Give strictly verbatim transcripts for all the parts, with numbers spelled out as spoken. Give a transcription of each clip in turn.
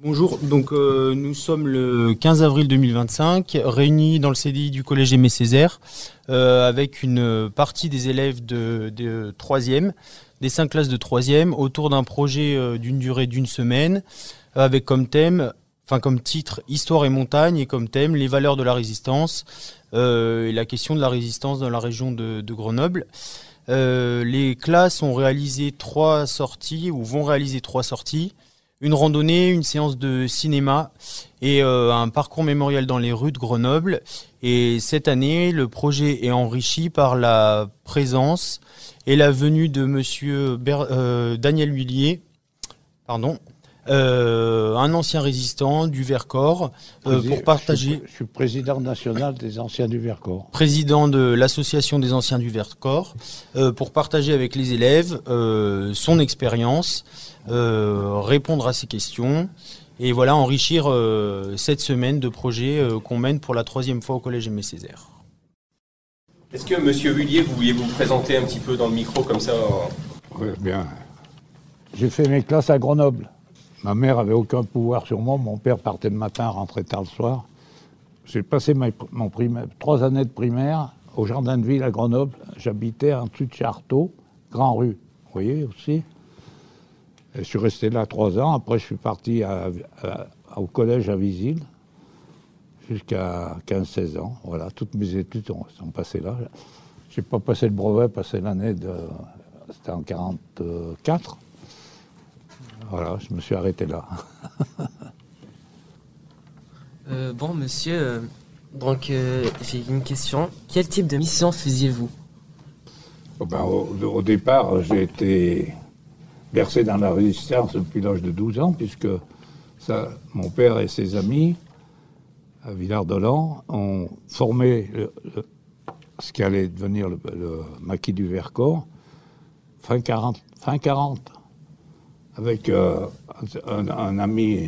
Bonjour, donc euh, nous sommes le quinze avril deux mille vingt-cinq, réunis dans le C D I du collège Aimé Césaire, euh, avec une partie des élèves de, de troisième, des cinq classes de troisième, autour d'un projet euh, d'une durée d'une semaine, avec comme thème, enfin comme titre, Histoire et montagne, et comme thème, les valeurs de la résistance, euh, et la question de la résistance dans la région de, de Grenoble. Euh, les classes ont réalisé trois sorties, ou vont réaliser trois sorties. Une randonnée, une séance de cinéma et euh, un parcours mémorial dans les rues de Grenoble. Et cette année, le projet est enrichi par la présence et la venue de monsieur Ber- euh, Daniel Huillier, pardon, euh, un ancien résistant du Vercors, euh, pour partager... Je suis, je suis président national des anciens du Vercors. Président de l'association des anciens du Vercors, euh, pour partager avec les élèves euh, son expérience, euh, répondre à ces questions et voilà, enrichir euh, cette semaine de projets euh, qu'on mène pour la troisième fois au collège Aimé Césaire. Est-ce que monsieur Huillier, vous vouliez vous présenter un petit peu dans le micro comme ça en... Oui, bien. J'ai fait mes classes à Grenoble. Ma mère avait aucun pouvoir sur moi. Mon père partait le matin, rentrait tard le soir. J'ai passé ma, mon primaire, trois années de primaire au jardin de ville à Grenoble. J'habitais en dessus de Charteau, Grand Rue. Vous voyez aussi. Et je suis resté là trois ans. Après, je suis parti à, à, au collège à Visil jusqu'à quinze seize ans. Voilà, toutes mes études sont, sont passées là. Je n'ai pas passé le brevet, passé l'année de... C'était en quarante-quatre. Voilà, je me suis arrêté là. euh, bon, monsieur, euh, donc euh, j'ai une question. Quel type de mission faisiez-vous ? Oh ben, au, au départ, j'ai été bercé dans la résistance depuis l'âge de douze ans, puisque ça, mon père et ses amis, à Villard-de-Lans, ont formé le, le, ce qui allait devenir le, le maquis du Vercors, fin quarante, fin quarante. Avec euh, un, un ami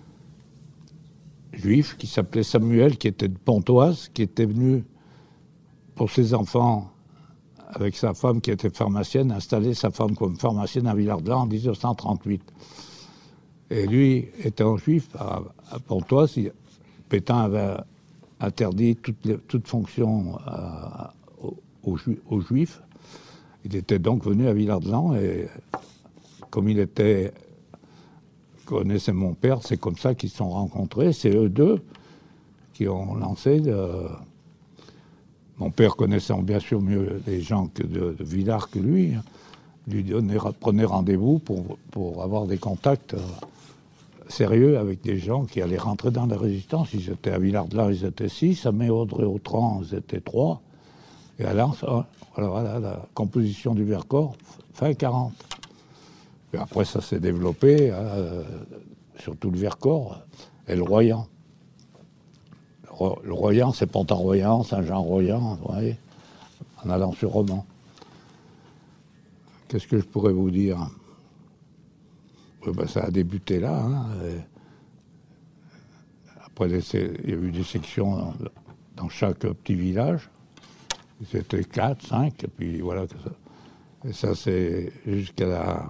juif qui s'appelait Samuel, qui était de Pontoise, qui était venu pour ses enfants, avec sa femme qui était pharmacienne, installer sa femme comme pharmacienne à Villard-de-Lans en dix-neuf cent trente-huit. Et lui, étant juif à, à Pontoise, il, Pétain avait interdit toute, les, toute fonction à, aux, aux, ju, aux juifs. Il était donc venu à Villard-de-Lans et... Comme il était, connaissait mon père, c'est comme ça qu'ils se sont rencontrés. C'est eux deux qui ont lancé. Le... Mon père connaissant bien sûr mieux les gens que de, de Villard que lui, lui donnait, prenait rendez-vous pour, pour avoir des contacts euh, sérieux avec des gens qui allaient rentrer dans la résistance. Ils étaient à Villard-de-Lans, ils étaient six, à Méaudrey-Autran, ils étaient trois. Et à Lens, voilà, voilà la composition du Vercors, fin quarante. Et après, ça s'est développé, euh, surtout le Vercors et le Royan. Le Royan, c'est Pontarroyan, Saint-Jean-Royan, vous voyez, en allant sur Romans. Qu'est-ce que je pourrais vous dire ? Oui, ben, ça a débuté là. Hein, après, les, il y a eu des sections dans, dans chaque petit village. C'était quatre, cinq, et puis voilà. Et ça, c'est jusqu'à la...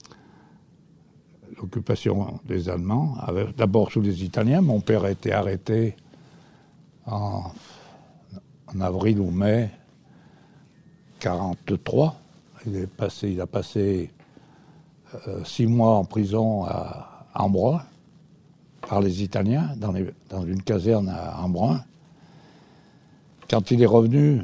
l'occupation des Allemands, d'abord sous les Italiens. Mon père a été arrêté en, en avril ou mai quarante-trois. Il, est passé, il a passé euh, six mois en prison à Embrun par les Italiens, dans, les, dans une caserne à Embrun. Quand il est revenu,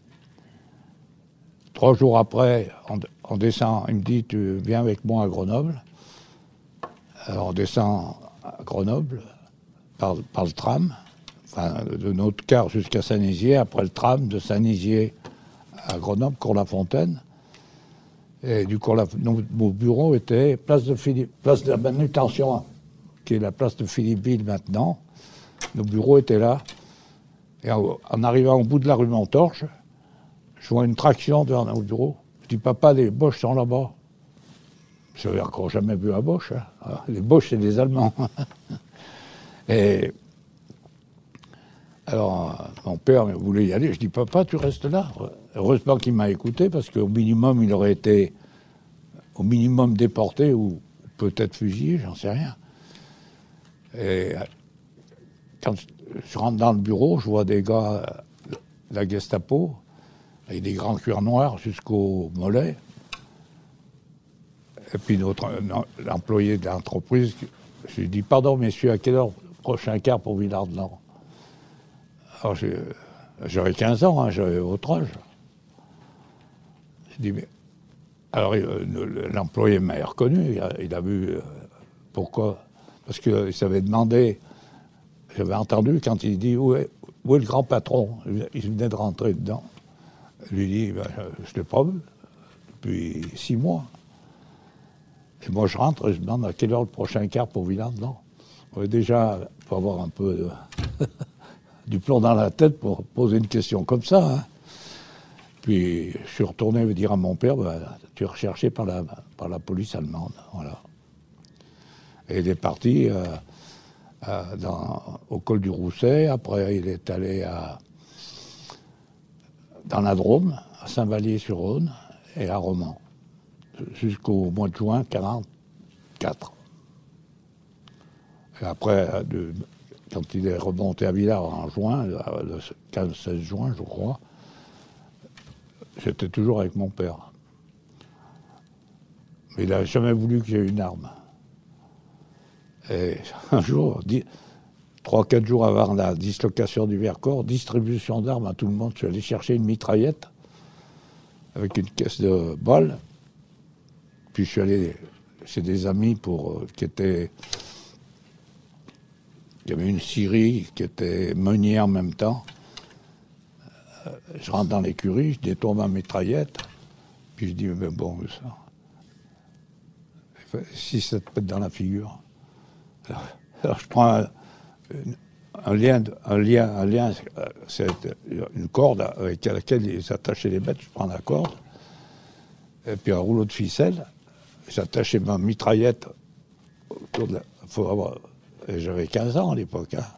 trois jours après, on, on descend, il me dit « Tu viens avec moi à Grenoble ». Alors on descend à Grenoble par, par le tram, enfin de notre car jusqu'à Saint-Nizier, après le tram de Saint-Nizier à Grenoble, Cours-la-Fontaine. Et du coup, nos, nos bureaux étaient place de, Philippe, place de la manutention, qui est la place de Philippeville maintenant. Nos bureaux étaient là. Et en, en arrivant au bout de la rue Montorche, je vois une traction devant nos bureaux. Je dis « Papa, les Boches sont là-bas ». Je n'avais encore jamais vu un Boche. Hein. Les Boches, c'est des Allemands. Et alors, mon père voulait y aller. Je dis, papa, tu restes là. Heureusement qu'il m'a écouté, parce qu'au minimum, il aurait été au minimum déporté ou peut-être fusillé, j'en sais rien. Et quand je rentre dans le bureau, je vois des gars de la Gestapo avec des grands cuirs noirs jusqu'au mollet. Et puis notre, l'employé de l'entreprise, je lui dis « Pardon, messieurs, à quelle heure prochain quart pour Villard-de-Lans ?» Alors j'ai, j'avais quinze ans, hein, j'avais votre âge. Je dis « Mais... » Alors l'employé m'a reconnu, il a, il a vu euh, pourquoi. Parce qu'il s'avait demandé, j'avais entendu quand il dit « Où est, où est le grand patron ?» Il venait de rentrer dedans. Je lui dis ben, « Je ne l'ai pas vu depuis six mois. » Et moi, je rentre et je demande à quelle heure le prochain quart pour Villard-de-Lans. Déjà, il faut avoir un peu de du plomb dans la tête pour poser une question comme ça. Hein. Puis, je suis retourné dire à mon père, bah, tu es recherché par la, par la police allemande. Voilà. Et il est parti euh, euh, dans, au col du Rousset. Après, il est allé à, dans la Drôme, à Saint-Vallier-sur-Rhône et à Romans. Jusqu'au mois de juin quarante-quatre. Et après, de, quand il est remonté à Villars en juin, le quinze seize juin, je crois, j'étais toujours avec mon père. Mais il n'a jamais voulu que j'aie une arme. Et un jour, trois quatre jours avant la dislocation du Vercors, distribution d'armes à tout le monde, je suis allé chercher une mitraillette avec une caisse de balles. Puis je suis allé chez des amis pour, euh, qui étaient... Il y avait une scierie qui était meunier en même temps. Euh, je rentre dans l'écurie, je détourne ma mitraillette, puis je dis, mais bon, ça... Si ça te pète dans la figure. Alors, alors je prends un, un lien, un lien, un lien, c'est une corde avec laquelle ils attachaient les bêtes, je prends la corde, et puis un rouleau de ficelle. J'attachais ma mitraillette autour de la... Faut avoir... J'avais quinze ans à l'époque. Hein.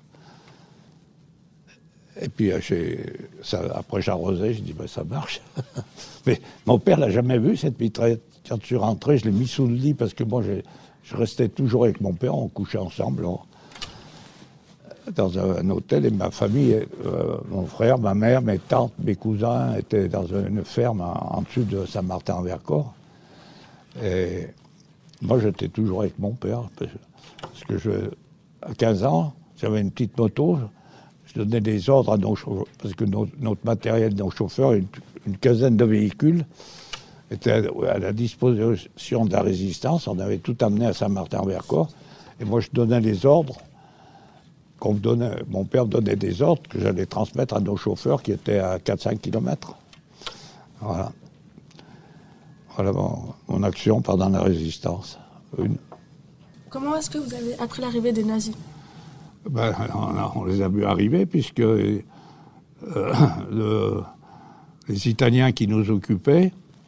Et puis ça, après j'arrosais, je dis ben, ça marche. Mais mon père l'a jamais vu cette mitraillette. Quand je suis rentré, je l'ai mis sous le lit parce que moi je restais toujours avec mon père, on couchait ensemble on, dans un, un hôtel et ma famille, euh, mon frère, ma mère, mes tantes, mes cousins étaient dans une ferme en, en dessous de Saint-Martin-en-Vercors. Et moi, j'étais toujours avec mon père, parce que je, à quinze ans, j'avais une petite moto, je donnais des ordres à nos chauffeurs, parce que notre, notre matériel, nos chauffeurs, une, une quinzaine de véhicules, était à, à la disposition de la résistance. On avait tout amené à Saint-Martin-en-Vercors, et moi, je donnais les ordres, qu'on me donnait, mon père me donnait des ordres que j'allais transmettre à nos chauffeurs qui étaient à quatre cinq kilomètres. Voilà. Voilà mon, mon action pendant la résistance. Une. Comment est-ce que vous avez appris l'arrivée des nazis ? Ben, on, a, on les a vus arriver puisque euh, le, les Italiens qui nous occupaient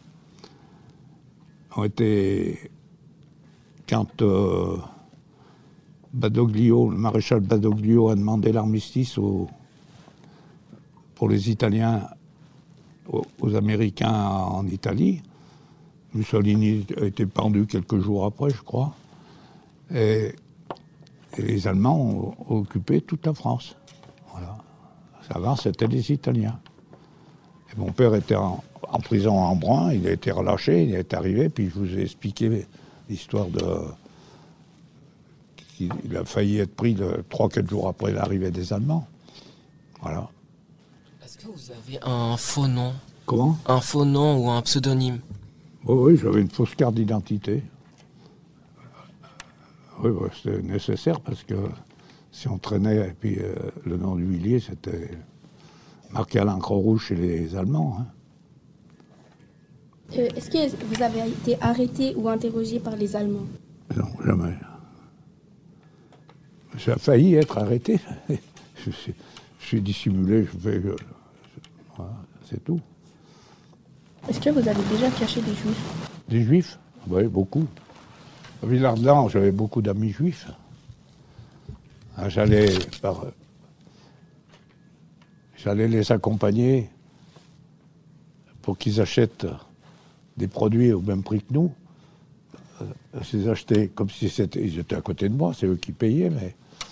ont été... Quand euh, Badoglio, le maréchal Badoglio a demandé l'armistice aux, pour les Italiens aux, aux Américains en Italie, Mussolini a été pendu quelques jours après, je crois. Et, et les Allemands ont occupé toute la France. Voilà. Avant, c'était les Italiens. Et mon père était en, en prison en Embrun, il a été relâché, il est arrivé, puis je vous ai expliqué l'histoire de... Il a failli être pris trois quatre jours après l'arrivée des Allemands. Voilà. Est-ce que vous avez un faux nom ? Comment ? Un faux nom ou un pseudonyme ? Oh, oui, j'avais une fausse carte d'identité. Oui, bah, c'était nécessaire parce que si on traînait, et puis euh, le nom du Villiers, c'était marqué à l'encre rouge chez les Allemands. Hein. Euh, est-ce que vous avez été arrêté ou interrogé par les Allemands ? Non, jamais. J'ai failli être arrêté. je, suis, je suis dissimulé, je fais... Euh, voilà, c'est tout. Est-ce que vous avez déjà caché des Juifs ? Des Juifs ? Oui, beaucoup. À Villard-de-Lans, j'avais beaucoup d'amis juifs. J'allais par... J'allais les accompagner pour qu'ils achètent des produits au même prix que nous. Je les achetais comme si c'était... Ils étaient à côté de moi, c'est eux qui payaient, mais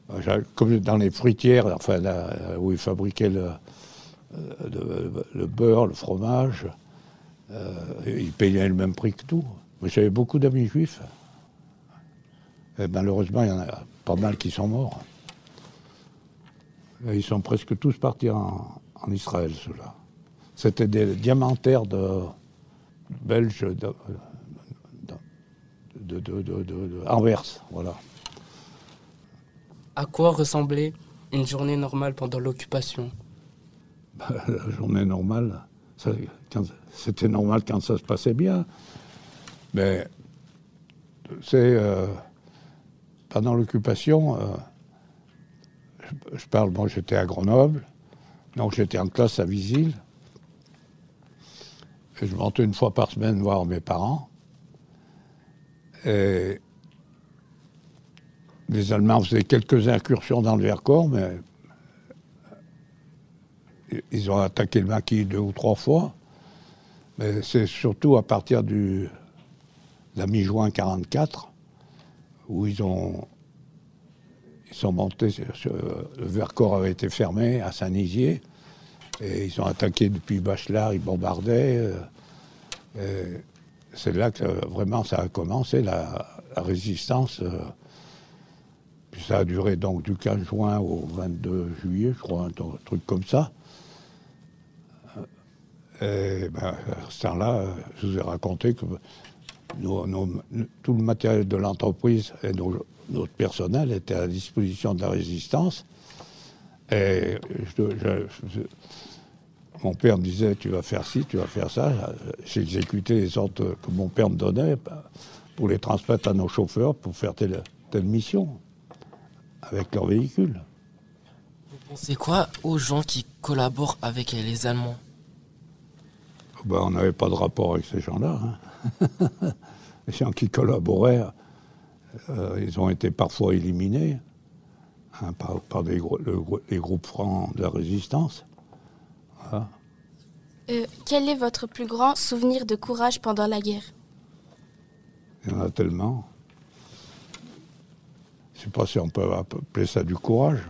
Comme dans les fruitières, enfin, là, où ils fabriquaient le, le, le beurre, le fromage, euh, ils payaient le même prix que tout. Mais j'avais beaucoup d'amis juifs. Et malheureusement, il y en a pas mal qui sont morts. Et ils sont presque tous partis en, en Israël, ceux-là. C'était des diamantaires de, belges de, de, de, de, de, de Anvers, voilà. À quoi ressemblait une journée normale pendant l'occupation? La journée normale, ça, quand, c'était normal quand ça se passait bien. Mais c'est euh, pendant l'occupation, euh, je, je parle, moi j'étais à Grenoble, donc j'étais en classe à Visil. Et je montais une fois par semaine voir mes parents. Et les Allemands faisaient quelques incursions dans le Vercors, mais ils ont attaqué le maquis deux ou trois fois. Mais c'est surtout à partir du, de la mi-juin quarante-quatre où ils ont ils sont montés. Sur, sur, le Vercors avait été fermé à Saint-Nizier et ils ont attaqué depuis Bachelard, ils bombardaient. Et c'est là que vraiment ça a commencé, la, la résistance. Puis ça a duré donc du quinze juin au vingt-deux juillet, je crois, un truc comme ça. Et ben, à ce temps-là, je vous ai raconté que nos, nos, tout le matériel de l'entreprise et nos, notre personnel était à la disposition de la résistance. Et je, je, je, mon père me disait, tu vas faire ci, tu vas faire ça. J'exécutais les ordres que mon père me donnait pour les transmettre à nos chauffeurs pour faire telle, telle mission avec leur véhicule. Vous pensez quoi aux gens qui collaborent avec les Allemands? Ben, on n'avait pas de rapport avec ces gens-là. Hein. Les gens qui collaboraient, euh, ils ont été parfois éliminés hein, par, par des, le, les groupes francs de la résistance. Voilà. Euh, quel est votre plus grand souvenir de courage pendant la guerre? Il y en a tellement. Je ne sais pas si on peut appeler ça du courage.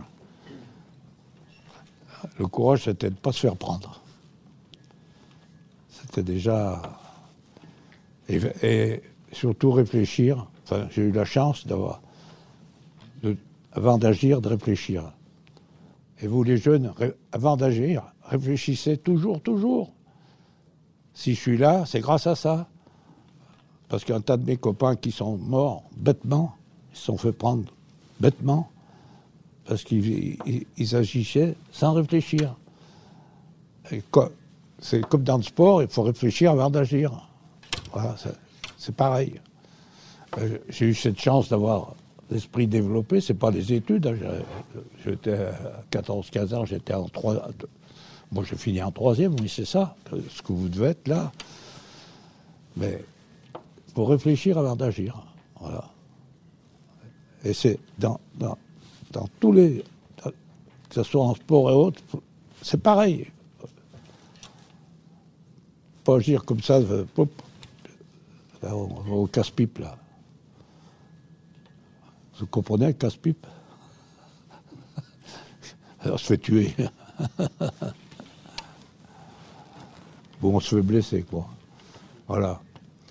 Le courage, c'était de ne pas se faire prendre. C'était déjà... Et, et surtout réfléchir. Enfin, j'ai eu la chance d'avoir... De, avant d'agir, de réfléchir. Et vous, les jeunes, ré, avant d'agir, réfléchissez toujours, toujours. Si je suis là, c'est grâce à ça. Parce qu'un tas de mes copains qui sont morts bêtement, ils se sont fait prendre bêtement, parce qu'ils ils, ils agissaient sans réfléchir. Et quoi, c'est comme dans le sport, il faut réfléchir avant d'agir. Voilà, c'est, c'est pareil. Euh, j'ai eu cette chance d'avoir l'esprit développé, c'est pas les études. Hein, j'étais à quatorze quinze ans, j'étais en trois. Moi, j'ai fini en troisième, oui, c'est ça, ce que vous devez être là. Mais il faut réfléchir avant d'agir. Voilà. Et c'est dans, dans, dans tous les... Dans, que ce soit en sport et autres, c'est pareil. Pas agir comme ça, pop, là, on va au casse-pipe, là. Vous comprenez, casse-pipe? On se fait tuer. Bon, on se fait blesser, quoi. Voilà.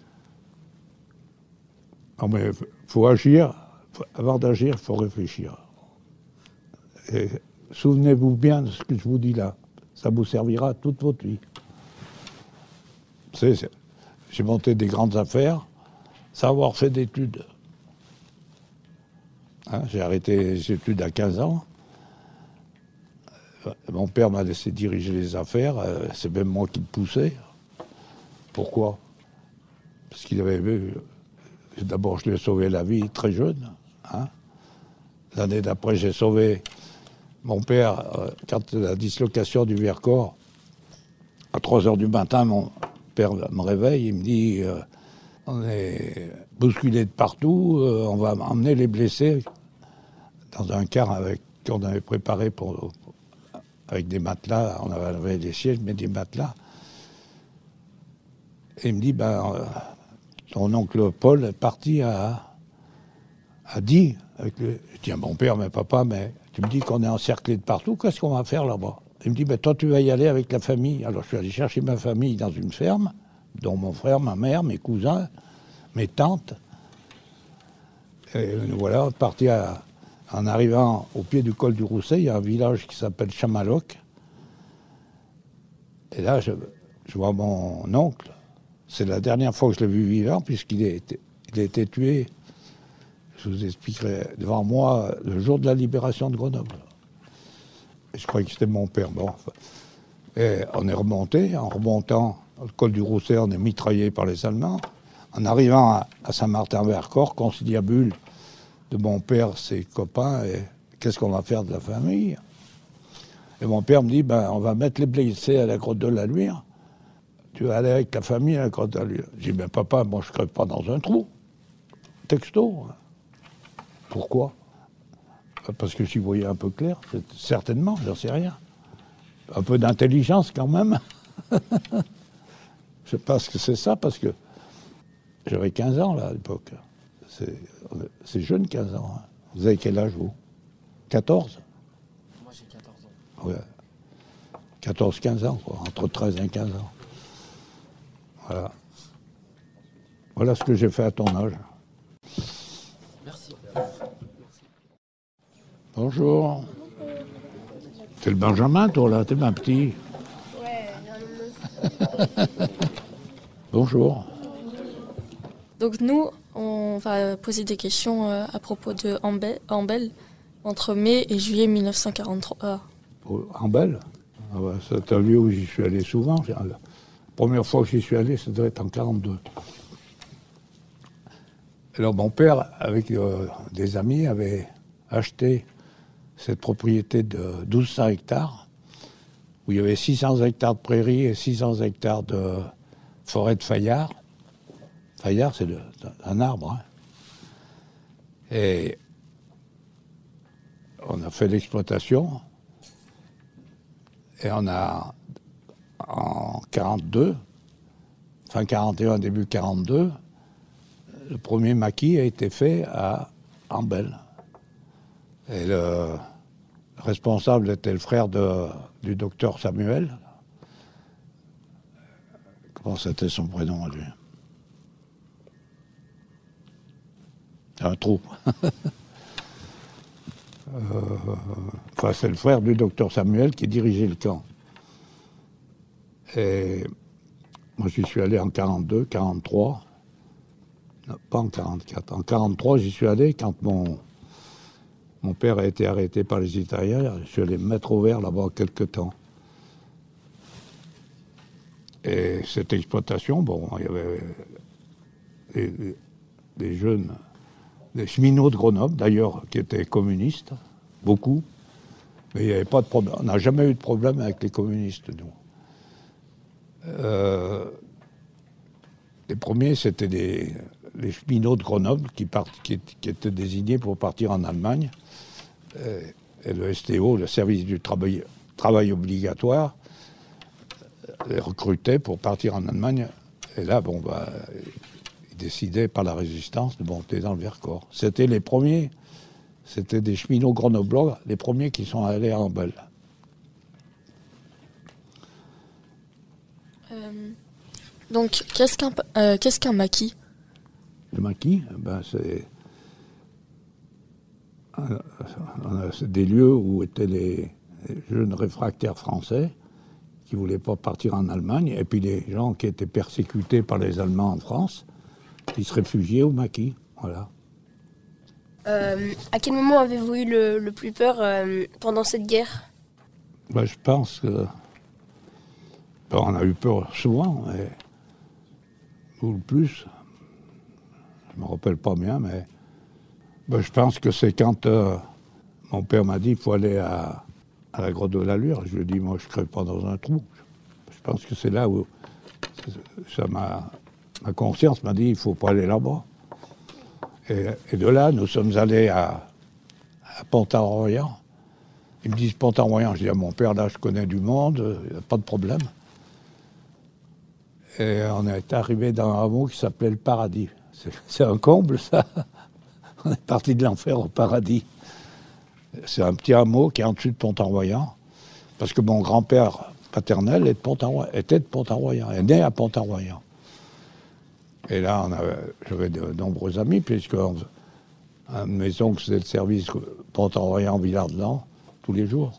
Non, mais il faut agir. Avant d'agir, il faut réfléchir. Et souvenez-vous bien de ce que je vous dis là. Ça vous servira toute votre vie. C'est, c'est, j'ai monté des grandes affaires sans avoir fait d'études. Hein, j'ai arrêté les études à quinze ans. Mon père m'a laissé diriger les affaires. C'est même moi qui le poussais. Pourquoi? Parce qu'il avait vu... D'abord, je lui ai sauvé la vie très jeune. Hein. L'année d'après, j'ai sauvé mon père. Euh, quand la dislocation du Vercors, à trois heures du matin, mon père me réveille. Il me dit euh, on est bousculés de partout, euh, on va emmener les blessés dans un car avec, qu'on avait préparé pour, pour, avec des matelas. On avait des sièges, mais des matelas. Et il me dit ben, euh, ton oncle Paul est parti à, a dit, avec le, je dis à mon père, mais papa, mais tu me dis qu'on est encerclé de partout, qu'est-ce qu'on va faire là-bas? Il me dit, ben, toi tu vas y aller avec la famille. Alors je suis allé chercher ma famille dans une ferme, dont mon frère, ma mère, mes cousins, mes tantes. Et nous voilà partis à, en arrivant au pied du col du Rousset, il y a un village qui s'appelle Chamaloc. Et là, je, je vois mon oncle. C'est la dernière fois que je l'ai vu vivant, puisqu'il a été, il a été tué, je vous expliquerai, devant moi, le jour de la libération de Grenoble. Et je croyais que c'était mon père. Bon, et on est remonté. En remontant le col du Rousset, on est mitraillé par les Allemands. En arrivant à, à Saint-Martin-Vercors, conciliabule de mon père, ses copains, et qu'est-ce qu'on va faire de la famille? Et mon père me dit, ben, on va mettre les blessés à la grotte de la Luire. Tu vas aller avec ta famille à la grotte de la Luire. Je dis, ben papa, moi je ne crève pas dans un trou. Texto. Pourquoi? Parce que j'y voyais un peu clair, certainement, j'en sais rien. Un peu d'intelligence quand même. Je pense que c'est ça, parce que j'avais quinze ans là à l'époque. C'est, c'est jeune, quinze ans. Hein. Vous avez quel âge, vous? quatorze? Moi j'ai quatorze ans. Ouais. quatorze quinze ans, quoi. Entre treize et quinze ans. Voilà. Voilà ce que j'ai fait à ton âge. Merci. Bonjour. T'es le Benjamin, toi, là? T'es ma petit. Ouais. Bonjour. Donc nous, on va poser des questions euh, à propos de Ambel, Ambel entre mai et juillet mille neuf cent quarante-trois. Ambel? Ah ouais, c'est un lieu où j'y suis allé souvent. La première fois que j'y suis allé, ça devait être en quarante-deux. Alors mon père, avec euh, des amis, avait acheté cette propriété de douze cents hectares, où il y avait six cents hectares de prairies et six cents hectares de forêt de Fayard. Fayard, c'est, le, c'est un arbre. Hein. Et on a fait l'exploitation. Et on a, en quarante-deux, fin quarante et un, début quarante-deux, le premier maquis a été fait à Ambel. Et le responsable était le frère de, du docteur Samuel. Comment c'était son prénom à lui? Un trou. euh, enfin, c'est le frère du docteur Samuel qui dirigeait le camp. Et moi, j'y suis allé en quarante-deux, quarante-trois. Non, pas en quarante-quatre. En quarante-trois, j'y suis allé quand mon, mon père a été arrêté par les Italiens. Je suis allé me mettre au vert là-bas quelque temps. Et cette exploitation, bon, il y avait des, des jeunes, des cheminots de Grenoble, d'ailleurs, qui étaient communistes, beaucoup. Mais il n'y avait pas de problème. On n'a jamais eu de problème avec les communistes, nous. Euh, les premiers, c'était des, les cheminots de Grenoble qui, part, qui, qui étaient désignés pour partir en Allemagne. Et, et le S T O, le service du travail, travail obligatoire, les recrutait pour partir en Allemagne. Et là, bon, bah, ils décidaient par la résistance de monter dans le Vercors. C'était les premiers, c'était des cheminots grenoblois, les premiers qui sont allés à Ambel. Euh, donc, qu'est-ce qu'un, euh, qu'est-ce qu'un maquis? Le maquis, ben, c'est, c'est des lieux où étaient les jeunes réfractaires français qui ne voulaient pas partir en Allemagne, et puis les gens qui étaient persécutés par les Allemands en France, qui se réfugiaient au maquis. Voilà. Euh, à quel moment avez-vous eu le, le plus peur euh, pendant cette guerre? Ben, je pense que... Ben, on a eu peur souvent, mais... ou le plus. Je ne me rappelle pas bien, mais... Ben, je pense que c'est quand euh, mon père m'a dit qu'il faut aller à... à la grotte de la Luire. Je lui ai dit, moi, je ne crève pas dans un trou. Je pense que c'est là où ça m'a, ma conscience m'a dit, il ne faut pas aller là-bas. Et, et de là, nous sommes allés à, à Pont-à-Royan. Ils me disent Pont-à-Royan. Je dis à mon père, là, je connais du monde, il n'y a pas de problème. Et on est arrivé dans un hameau qui s'appelait le Paradis. C'est, c'est un comble, ça. On est parti de l'enfer au paradis. C'est un petit hameau qui est en dessus de Pont-Arroyan, parce que mon grand-père paternel est de Pont-Arroyan, était de Pont-Arroyan, est né à Pont-Arroyan. Et là, on avait, j'avais de nombreux amis, puisque un de mes oncles faisait le service Pont-Arroyan-Villard-de-Lans tous les jours.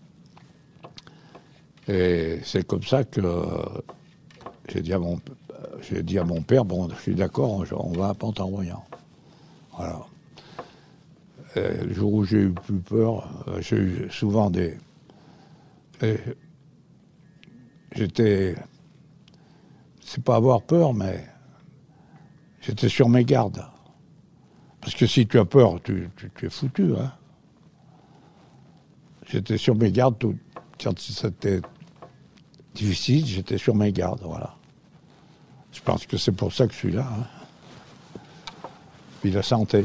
Et c'est comme ça que j'ai dit à mon, j'ai dit à mon père, bon, je suis d'accord, on va à Pont-Arroyan. Voilà. Et le jour où j'ai eu plus peur, j'ai eu souvent des... Et j'étais... C'est pas avoir peur, mais j'étais sur mes gardes. Parce que si tu as peur, tu, tu, tu es foutu. Hein. J'étais sur mes gardes, tout, quand c'était difficile, j'étais sur mes gardes, voilà. Je pense que c'est pour ça que je suis là. Hein. Puis la santé.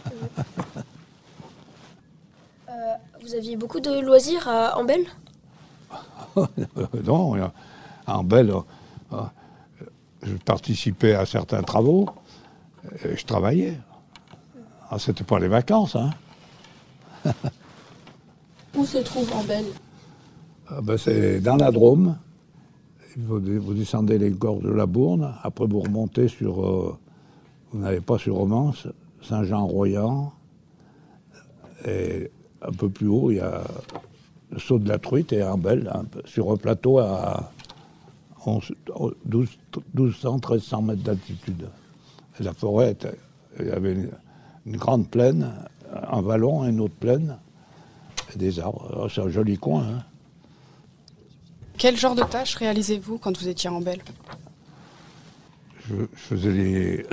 euh, vous aviez beaucoup de loisirs à Ambel? Non, à Ambel, euh, je participais à certains travaux et je travaillais. Ah, c'était pas les vacances, hein. Où se trouve Ambel? Ah ben c'est dans la Drôme. Vous, vous descendez les gorges de la Bourne, après vous remontez sur... Euh, vous n'allez pas sur Romance, Saint-Jean-Royan, et un peu plus haut, il y a le saut de la Truite et Ambel, un peu, sur un plateau à onze, douze, douze cents, treize cents mètres d'altitude. Et la forêt, était, il y avait une, une grande plaine, un vallon et une autre plaine, et des arbres. Alors, c'est un joli coin. Hein. Quel genre de tâches réalisez-vous quand vous étiez à Ambel? je, je faisais les...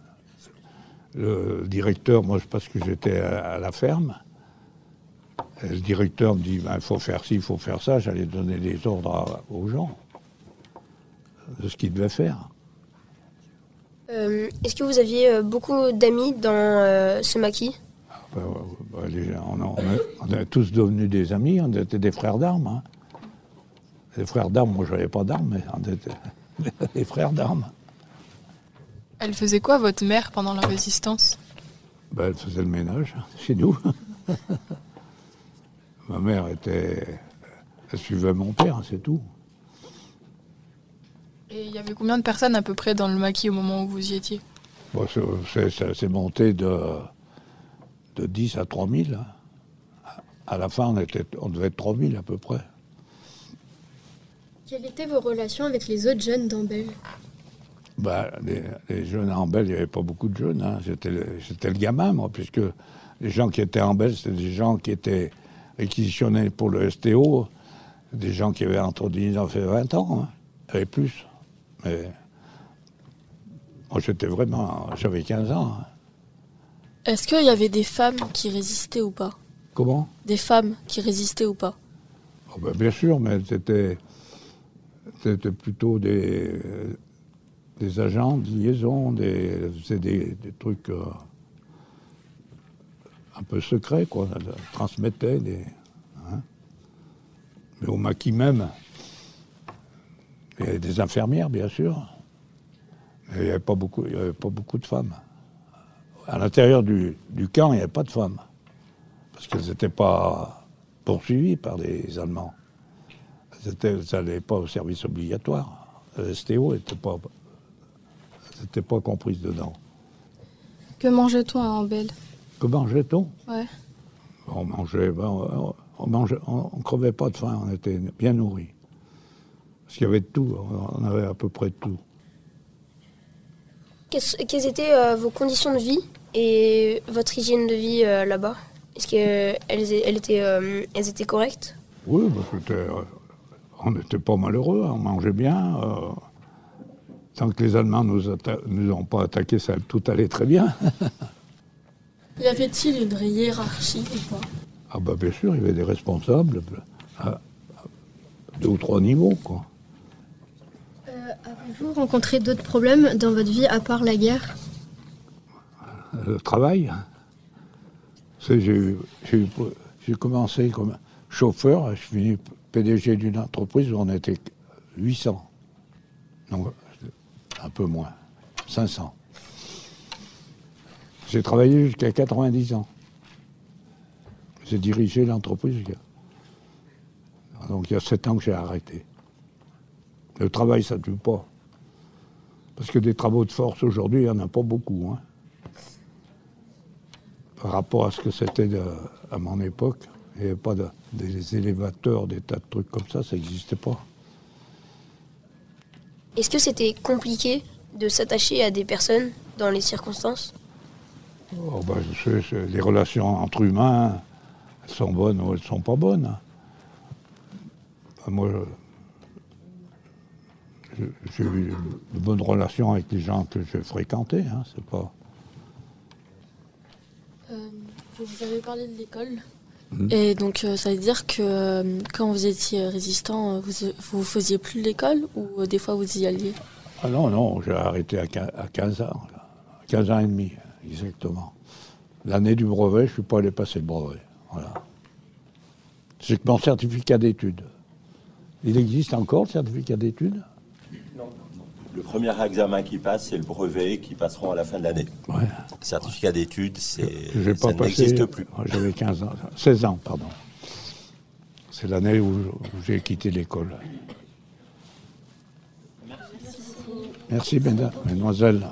Le directeur, moi, parce que j'étais à, à la ferme, et le directeur me dit, il ben, faut faire ci, il faut faire ça. J'allais donner les ordres à, aux gens de ce qu'ils devaient faire. Euh, est-ce que vous aviez beaucoup d'amis dans euh, ce maquis? ben, ben, les, on, a, on, a, on est tous devenus des amis, on était des frères d'armes. Hein. Des frères d'armes, moi, je n'avais pas d'armes, mais on était des frères d'armes. Elle faisait quoi, votre mère, pendant la résistance? Ben, elle faisait le ménage chez nous. Ma mère était... Elle suivait mon père, c'est tout. Et il y avait combien de personnes à peu près dans le maquis au moment où vous y étiez? Bon, c'est, c'est, c'est monté de, de dix à trois mille. À la fin, on, était, on devait être trois mille à peu près. Quelles étaient vos relations avec les autres jeunes d'Ambel? Ben, les, les jeunes à Ambel, il n'y avait pas beaucoup de jeunes. Hein. J'étais, le, j'étais le gamin, moi, puisque les gens qui étaient à Ambel, c'était des gens qui étaient réquisitionnés pour le S T O, des gens qui avaient entre dix-neuf et vingt ans, hein. Il y avait plus. Mais moi, j'étais vraiment... J'avais quinze ans. Hein. Est-ce qu'il y avait des femmes qui résistaient ou pas? Comment? Des femmes qui résistaient ou pas? Oh ben, bien sûr, mais c'était, c'était plutôt des... des agents de liaison, des, c'est des, des trucs euh, un peu secrets, quoi. Transmettaient des... Hein. Mais au maquis même, il y avait des infirmières, bien sûr. Mais il n'y avait pas beaucoup, il y avait pas beaucoup de femmes. À l'intérieur du, du camp, il n'y avait pas de femmes. Parce qu'elles n'étaient pas poursuivies par les Allemands. Elles n'allaient pas au service obligatoire. Le S T O n'était pas... C'était pas comprise dedans. Que mangeait-on à Ambel? Que mangeait-on? Ouais. On mangeait, ben, on, on mangeait, on, on crevait pas de faim, on était bien nourris. Parce qu'il y avait de tout, on avait à peu près de tout. Qu'est-ce, quelles étaient euh, vos conditions de vie et votre hygiène de vie euh, là-bas? Est-ce qu'elles elles étaient, euh, elles étaient correctes? Oui, ben, c'était, euh, on n'était pas malheureux, on mangeait bien. Euh, Tant que les Allemands ne nous, atta- nous ont pas attaqués, ça, tout allait très bien. Y avait-il une hiérarchie ou pas? Ah bah bien sûr, il y avait des responsables à, à deux ou trois niveaux, quoi. Euh, avez-vous rencontré d'autres problèmes dans votre vie à part la guerre? Le travail. C'est, j'ai, eu, j'ai, eu, j'ai commencé comme chauffeur, je suis fini P D G d'une entreprise où on était huit cents. Donc, un peu moins, cinq cents. J'ai travaillé jusqu'à quatre-vingt-dix ans. J'ai dirigé l'entreprise. Donc il y a sept ans que j'ai arrêté. Le travail, ça ne tue pas. Parce que des travaux de force, aujourd'hui, il n'y en a pas beaucoup. Hein. Par rapport à ce que c'était de, à mon époque, il n'y avait pas de, des élévateurs, des tas de trucs comme ça, ça n'existait pas. Est-ce que c'était compliqué de s'attacher à des personnes dans les circonstances? Oh, ben, je sais, c'est, les relations entre humains, elles sont bonnes ou elles ne sont pas bonnes. Ben, moi, je, j'ai eu de bonnes relations avec les gens que j'ai fréquentés. Hein, c'est pas... Euh, vous avez parlé de l'école. Mmh. Et donc, euh, ça veut dire que euh, quand vous étiez résistant, vous vous faisiez plus l'école ou euh, des fois vous y alliez? Ah non, non, j'ai arrêté à quinze ans, là. quinze ans et demi, exactement. L'année du brevet, je ne suis pas allé passer le brevet. Voilà. J'ai que mon certificat d'études. Il existe encore, le certificat d'études? Non. Le premier examen qui passe, c'est le brevet qui passeront à la fin de l'année. Ouais. Le certificat d'études, c'est, je, ça pas n'existe passé, plus. J'avais quinze ans, seize ans, pardon. C'est l'année où, où j'ai quitté l'école. Merci, mesdames, mesdemoiselles.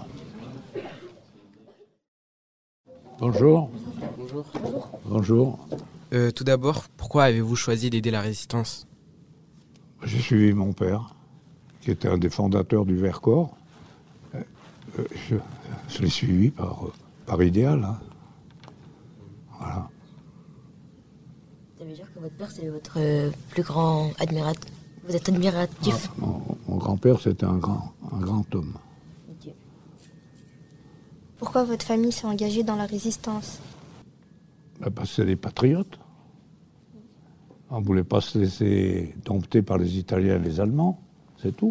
Bonjour. Bonjour. Bonjour. Euh, tout d'abord, pourquoi avez-vous choisi d'aider la résistance? J'ai suivi mon père, qui était un des fondateurs du Vercors. Euh, je, je l'ai suivi par, par idéal. Hein. Voilà. Ça veut dire que votre père, c'est votre euh, plus grand admirateur. Vous êtes admiratif. Ah, mon, mon grand-père, c'était un grand, un grand homme. Okay. Pourquoi votre famille s'est engagée dans la résistance? Ben parce que c'est des patriotes. On ne voulait pas se laisser dompter par les Italiens et les Allemands, c'est tout.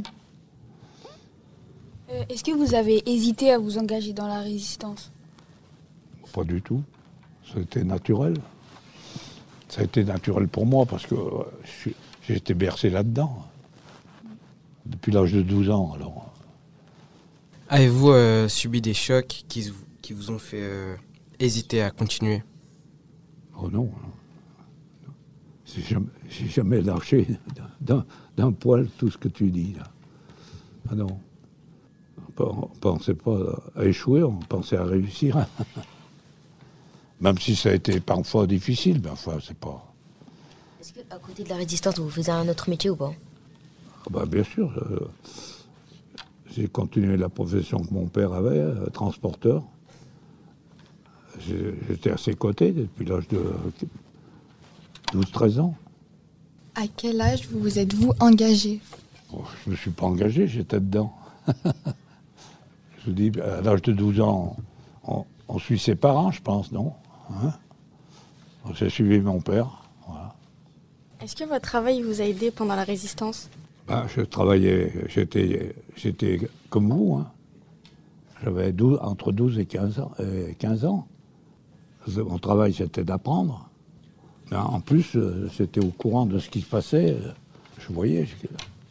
Euh, est-ce que vous avez hésité à vous engager dans la résistance? Pas du tout. C'était naturel. Ça a été naturel pour moi parce que euh, je, j'ai été bercé là-dedans. Depuis l'âge de douze ans, alors. Avez-vous euh, subi des chocs qui, qui vous ont fait euh, hésiter à continuer? Oh non. J'ai jamais, j'ai jamais lâché d'un, d'un poil tout ce que tu dis, là. Ah non. On ne pensait pas à échouer, on pensait à réussir. Même si ça a été parfois difficile, ben enfin, c'est pas... Est-ce qu'à côté de la résistance, vous faisiez un autre métier ou pas? Ah ben, bien sûr. Euh, j'ai continué la profession que mon père avait, euh, transporteur. J'ai, j'étais à ses côtés depuis l'âge de douze treize ans. À quel âge vous êtes-vous engagé? Oh, je ne me suis pas engagé, j'étais dedans. Je vous dis, à l'âge de douze ans, on, on suit ses parents, je pense, non hein? J'ai suivi mon père. Voilà. Est-ce que votre travail vous a aidé pendant la résistance? Ben, je travaillais, j'étais, j'étais comme vous. Hein. J'avais douze, entre douze et quinze ans. Et quinze ans. Mon travail, c'était d'apprendre. Mais en plus, j'étais au courant de ce qui se passait. Je voyais. Je...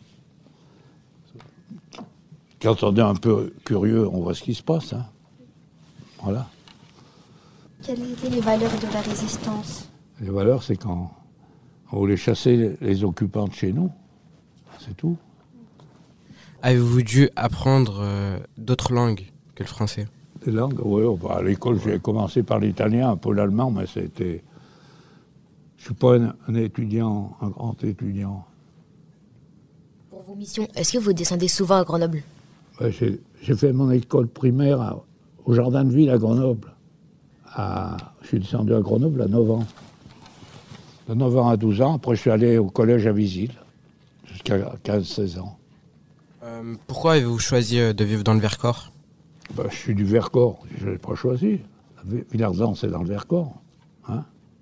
Quand on est un peu curieux, on voit ce qui se passe. Hein. Voilà. Quelles étaient les valeurs de la résistance? Les valeurs, c'est quand on voulait chasser les occupants de chez nous. C'est tout. Avez-vous dû apprendre euh, d'autres langues que le français? Des langues, oui. À l'école, j'ai commencé par l'italien, un peu l'allemand, mais c'était... Je ne suis pas un, un étudiant, un grand étudiant. Pour vos missions, est-ce que vous descendez souvent à Grenoble? Ouais, j'ai, j'ai fait mon école primaire à, au Jardin de Ville à Grenoble. À, je suis descendu à Grenoble à neuf ans. De neuf ans à douze ans. Après, je suis allé au collège à Visil, jusqu'à quinze seize ans. Euh, pourquoi avez-vous choisi de vivre dans le Vercors? Ben, je suis du Vercors, je ne l'ai pas choisi. Villard-de-Lans, c'est dans le Vercors. Hein?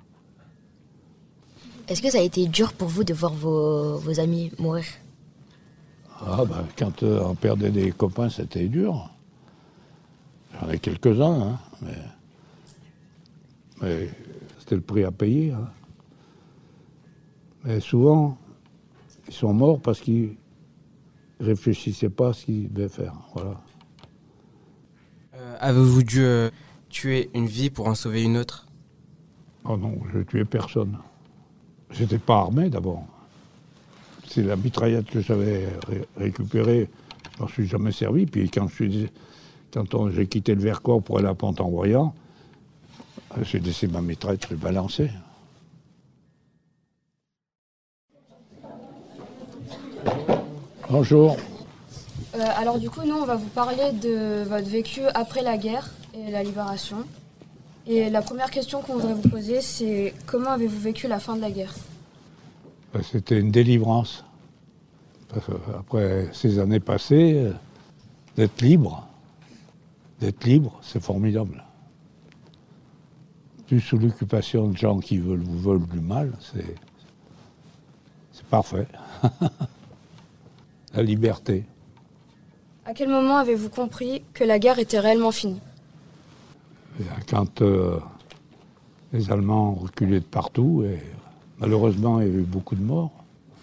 Est-ce que ça a été dur pour vous de voir vos, vos amis mourir? Ah ben, quand euh, on perdait des copains, c'était dur. J'en ai quelques-uns, hein, mais, mais c'était le prix à payer. Hein. Mais souvent, ils sont morts parce qu'ils ne réfléchissaient pas à ce qu'ils devaient faire. Voilà. Euh, avez-vous dû euh, tué une vie pour en sauver une autre? Oh non, je n'ai tué personne. J'étais pas armé d'abord. C'est la mitraillette que j'avais ré- récupérée, je m'en suis jamais servi. Puis quand, je suis, quand on, j'ai quitté le Vercors pour aller à Pont-en-Voyant, j'ai laissé ma mitraillette se balancer. Bonjour. Euh, alors du coup, nous, on va vous parler de votre vécu après la guerre et la libération. Et la première question qu'on voudrait vous poser, c'est comment avez-vous vécu la fin de la guerre? C'était une délivrance. Parce que après ces années passées, d'être libre, d'être libre, c'est formidable. Plus sous l'occupation de gens qui veulent vous veulent du mal, c'est, c'est parfait. La liberté. À quel moment avez-vous compris que la guerre était réellement finie? Quand euh, les Allemands ont reculé de partout, et malheureusement, il y a eu beaucoup de morts.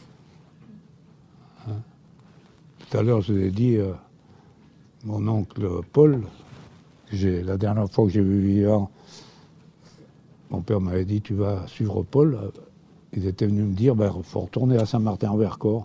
Hein. Tout à l'heure, je vous ai dit, euh, mon oncle Paul, j'ai, la dernière fois que j'ai vu vivant, mon père m'avait dit, tu vas suivre Paul. Il était venu me dire, il ben, faut retourner à Saint-Martin-en-Vercors.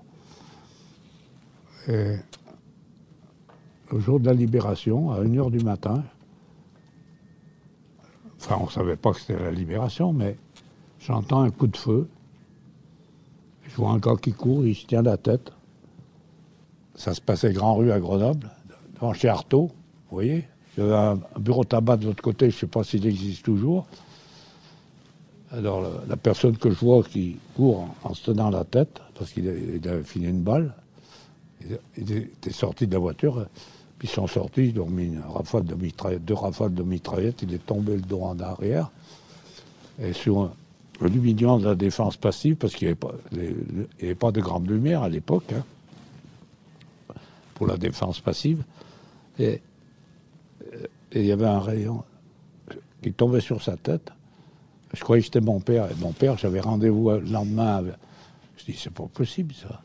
Et le jour de la libération, à une heure du matin, enfin, on ne savait pas que c'était la libération, mais j'entends un coup de feu. Je vois un gars qui court, il se tient la tête. Ça se passait Grand Rue à Grenoble, devant chez Artaud, vous voyez. Il y avait un bureau tabac de l'autre côté, je ne sais pas s'il existe toujours. Alors, la, la personne que je vois qui court en, en se tenant la tête, parce qu'il avait, il avait filé une balle, il, il était sorti de la voiture. Puis ils sont sortis, ils ont mis une rafale de mitraillette, deux rafales de mitraillette, il est tombé le dos en arrière. Et sur l'aluminium de la défense passive, parce qu'il n'y avait, avait pas de grande lumière à l'époque, hein, pour la défense passive. Et, et il y avait un rayon qui tombait sur sa tête. Je croyais que c'était mon père. Et mon père, j'avais rendez-vous le lendemain. Avec... Je dis, c'est pas possible, ça.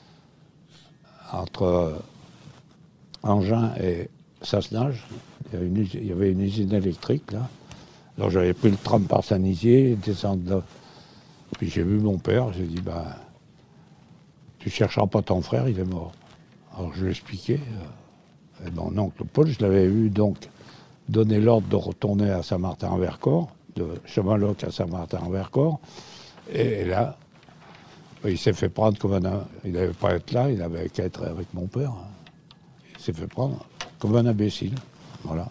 Entre Engins et Sassenage, il y avait une, il y avait une usine électrique, là. Alors j'avais pris le tram par Saint-Nizier, descendu là. Puis j'ai vu mon père, j'ai dit, ben, tu chercheras pas ton frère, il est mort. Alors je lui ai expliqué. Euh, et mon oncle Paul, je l'avais vu donc donner l'ordre de retourner à Saint-Martin-en-Vercors, de Chemin-Loc à Saint-Martin-en-Vercors. Et, et là, il s'est fait prendre comme un... Il n'avait pas à être là, il n'avait qu'à être avec mon père. Il s'est fait prendre comme un imbécile. Voilà.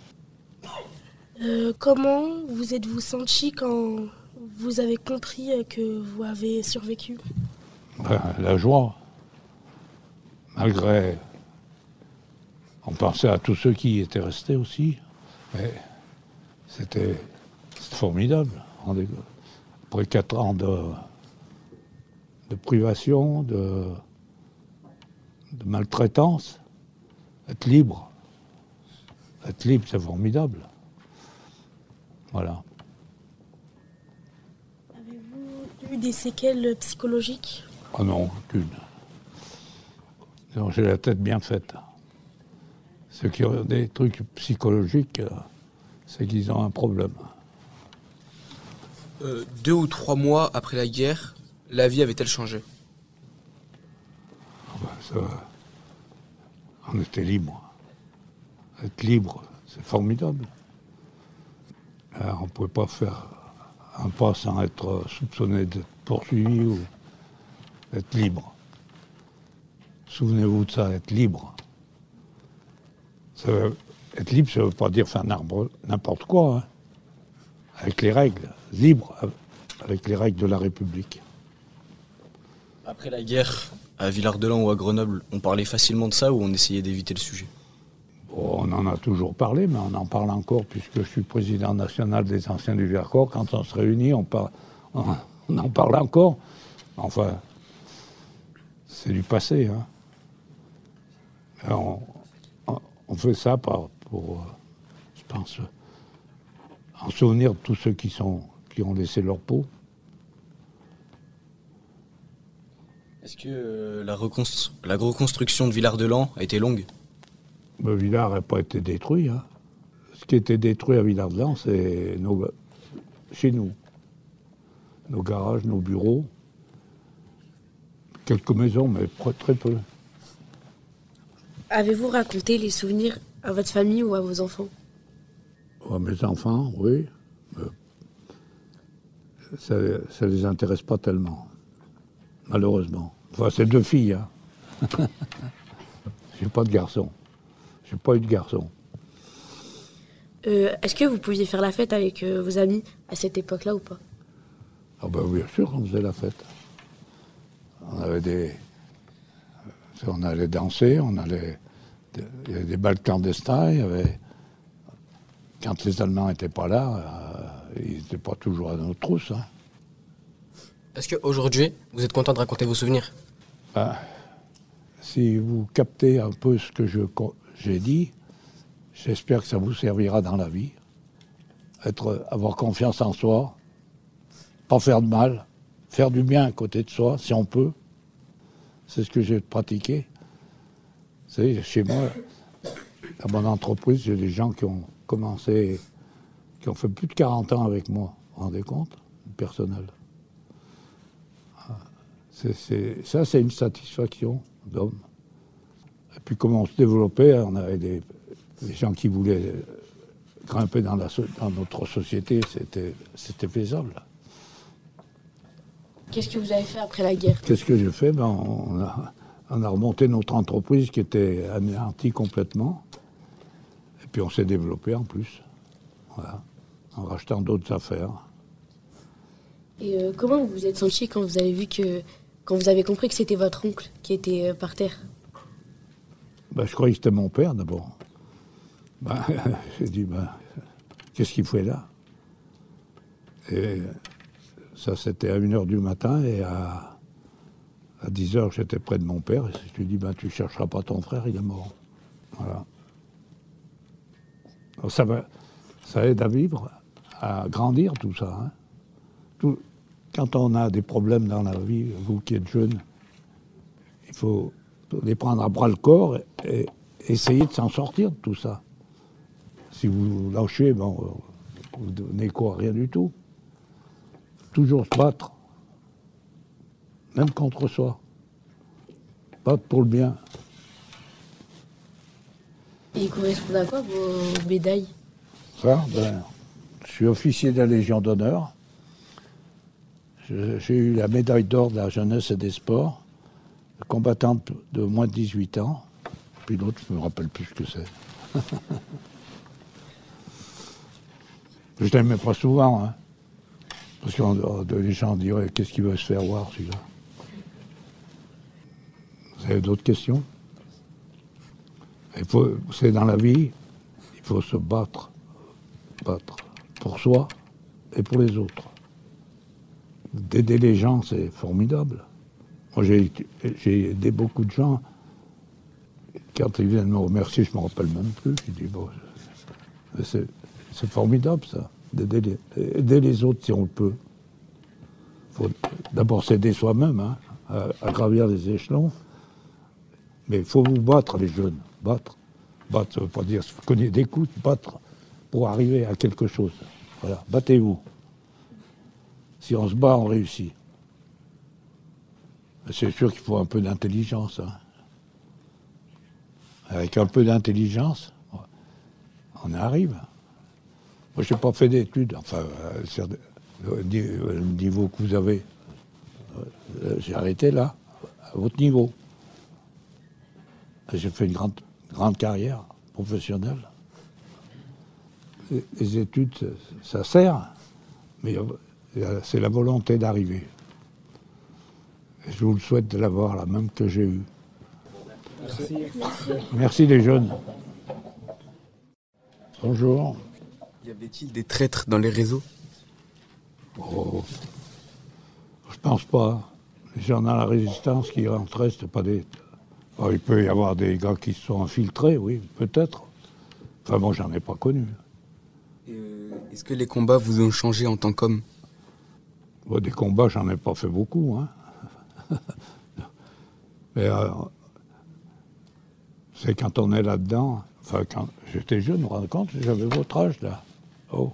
Euh, comment vous êtes-vous senti quand vous avez compris que vous avez survécu? Ben, la joie. Malgré... On pensait à tous ceux qui étaient restés aussi. Mais c'était, c'était formidable. Après quatre ans de, de privation, de, de maltraitance, être libre. Être libre, c'est formidable. Voilà. Avez-vous eu des séquelles psychologiques? Oh non, aucune. Non, j'ai la tête bien faite. Ceux qui ont des trucs psychologiques, c'est qu'ils ont un problème. Euh, deux ou trois mois après la guerre, la vie avait-elle changé? Ben, ça, on était libre. Être libre, c'est formidable. Alors, on ne pouvait pas faire un pas sans être soupçonné d'être poursuivi ou d'être libre. Souvenez-vous de ça, être libre. Ça veut, être libre, ça ne veut pas dire faire n'importe quoi, hein. Avec les règles, libre, avec les règles de la République. Après la guerre, à Villard-de-Lans ou à Grenoble, on parlait facilement de ça ou on essayait d'éviter le sujet? Bon, on en a toujours parlé, mais on en parle encore puisque je suis président national des anciens du Vercors. Quand on se réunit, on, par... on en parle encore. Enfin, c'est du passé, hein. On, on fait ça pour, pour, je pense, en souvenir de tous ceux qui, sont, qui ont laissé leur peau. Est-ce que euh, la, reconstru- la reconstruction de Villard-de-Lans a été longue? Le Villard n'a pas été détruit, hein. ce qui était détruit à Villard-de-Lans, c'est nos, chez nous. Nos garages, nos bureaux. Quelques maisons, mais très peu. Avez-vous raconté les souvenirs à votre famille ou à vos enfants? À mes enfants, oui. Mais ça ne les intéresse pas tellement, malheureusement. Enfin, c'est deux filles. Hein. J'ai pas de garçon. J'ai pas eu de garçon. Euh, est-ce que vous pouviez faire la fête avec euh, vos amis à cette époque-là ou pas? Ah ben bien sûr, on faisait la fête. On avait des... On allait danser, on allait... Il y avait des bals clandestins, il y avait... Quand les Allemands n'étaient pas là, euh, ils n'étaient pas toujours à notre trousse. Hein. Est-ce qu'aujourd'hui, vous êtes content de raconter vos souvenirs? Ben, si vous captez un peu ce que je, j'ai dit, j'espère que ça vous servira dans la vie. Être, avoir confiance en soi, pas faire de mal, faire du bien à côté de soi, si on peut. C'est ce que j'ai pratiqué. Vous savez, chez moi, à mon entreprise, j'ai des gens qui ont commencé, qui ont fait plus de quarante ans avec moi. Vous vous rendez compte? Le personnel. C'est, c'est, ça, c'est une satisfaction d'homme. Et puis, comme on se développait, on avait des, des gens qui voulaient grimper dans, la, dans notre société, c'était, c'était faisable. Qu'est-ce que vous avez fait après la guerre? Qu'est-ce que j'ai fait? Ben, on, a, on a remonté notre entreprise qui était anéantie complètement. Et puis on s'est développé en plus. Voilà. En rachetant d'autres affaires. Et euh, comment vous vous êtes senti quand vous avez vu que, quand vous avez compris que c'était votre oncle qui était euh, par terre? Ben, je croyais que c'était mon père d'abord. Ben, j'ai dit, ben, qu'est-ce qu'il fait là? Et ça, c'était à une heure du matin, et à, à dix heures, j'étais près de mon père, et je lui ai dit, ben, tu ne chercheras pas ton frère, il est mort. Voilà. Alors, ça, va, ça aide à vivre, à grandir, tout ça. Hein. Tout, quand on a des problèmes dans la vie, vous qui êtes jeune, il faut les prendre à bras le corps et, et essayer de s'en sortir de tout ça. Si vous lâchez, bon, vous ne donnez quoi? Rien du tout. Toujours se battre, même contre soi. Battre pour le bien. Et il correspond à quoi vos médailles? Ça, ben, je suis officier de la Légion d'honneur. Je, j'ai eu la médaille d'or de la jeunesse et des sports, combattante de moins de dix-huit ans. Puis l'autre, je ne me rappelle plus ce que c'est. Je ne l'aimais pas souvent, hein. Parce que les gens diraient, qu'est-ce qu'il veut se faire voir, celui-là? Vous avez d'autres questions? Il faut, c'est dans la vie, il faut se battre, battre pour soi et pour les autres. D'aider les gens, c'est formidable. Moi, j'ai, j'ai aidé beaucoup de gens. Quand ils viennent me remercier, je ne me rappelle même plus. Je dis, bon, c'est, c'est formidable, ça, d'aider les, aider les autres si on le peut. Il faut d'abord s'aider soi-même, hein, à, à gravir les échelons. Mais il faut vous battre, les jeunes. Battre. Battre, ça ne veut pas dire se cogner des coups, battre pour arriver à quelque chose. Voilà, battez-vous. Si on se bat, on réussit. Mais c'est sûr qu'il faut un peu d'intelligence. Hein. Avec un peu d'intelligence, on y arrive. Moi, je n'ai pas fait d'études. Enfin, le niveau que vous avez, j'ai arrêté là, à votre niveau. J'ai fait une grande, grande carrière professionnelle. Les études, ça sert, mais c'est la volonté d'arriver. Et je vous le souhaite de l'avoir, la même que j'ai eue. Merci. Merci. Merci les jeunes. Bonjour. Y avait-il des traîtres dans les réseaux? Oh, je pense pas. Les gens dans la résistance qui rentraient, c'était pas des... Oh, il peut y avoir des gars qui se sont infiltrés, oui, peut-être. Enfin, moi, j'en ai pas connu. Euh, est-ce que les combats vous ont changé en tant qu'homme? Bon, des combats, j'en ai pas fait beaucoup, hein. Mais euh, c'est quand on est là-dedans, Enfin, quand j'étais jeune, vous vous rendez compte, j'avais votre âge, là. Oh.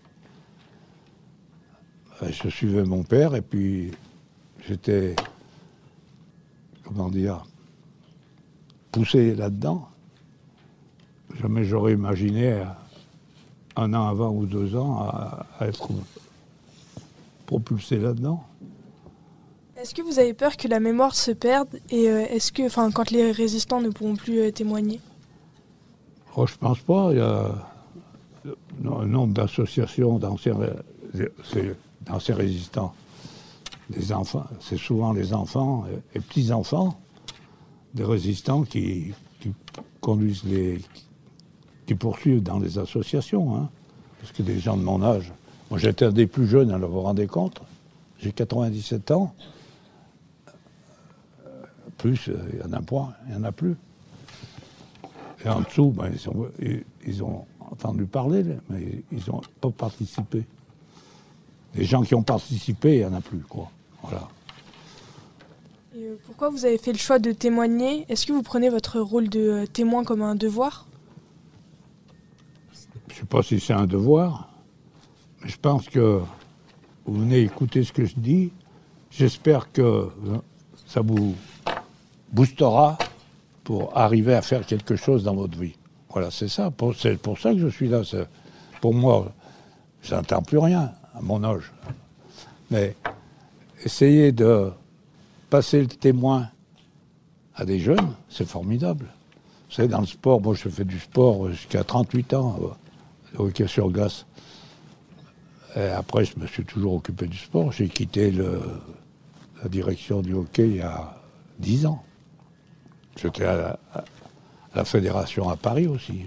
Je suivais mon père, et puis j'étais, comment dire, poussé là-dedans. Jamais j'aurais imaginé, un an avant ou deux ans, à, à être propulsé là-dedans. Est-ce que vous avez peur que la mémoire se perde et euh, est-ce que, enfin, quand les résistants ne pourront plus euh, témoigner? Oh, je pense pas. Il y a un nombre d'associations d'anciens, d'anciens résistants. Des enfants, c'est souvent les enfants et, et petits-enfants des résistants qui, qui conduisent les, qui poursuivent dans les associations. Hein, parce que des gens de mon âge. Moi, j'étais un des plus jeunes, alors vous vous rendez compte? J'ai quatre-vingt-dix-sept ans. Plus, il y en a point, il n'y en a plus. Et en dessous, ben, ils, ont, ils, ils ont entendu parler, mais ils n'ont pas participé. Les gens qui ont participé, il n'y en a plus, quoi. Voilà. Et pourquoi vous avez fait le choix de témoigner? Est-ce que vous prenez votre rôle de témoin comme un devoir? Je ne sais pas si c'est un devoir, mais je pense que vous venez écouter ce que je dis. J'espère que ça vous boostera pour arriver à faire quelque chose dans votre vie. Voilà, c'est ça. C'est pour ça que je suis là. Pour moi, je n'entends plus rien à mon âge. Mais essayer de passer le témoin à des jeunes, c'est formidable. Vous savez, dans le sport, moi, je fais du sport jusqu'à trente-huit ans, le hockey sur glace. Et après, je me suis toujours occupé du sport. J'ai quitté le, la direction du hockey il y a dix ans. J'étais à la, à la fédération à Paris aussi.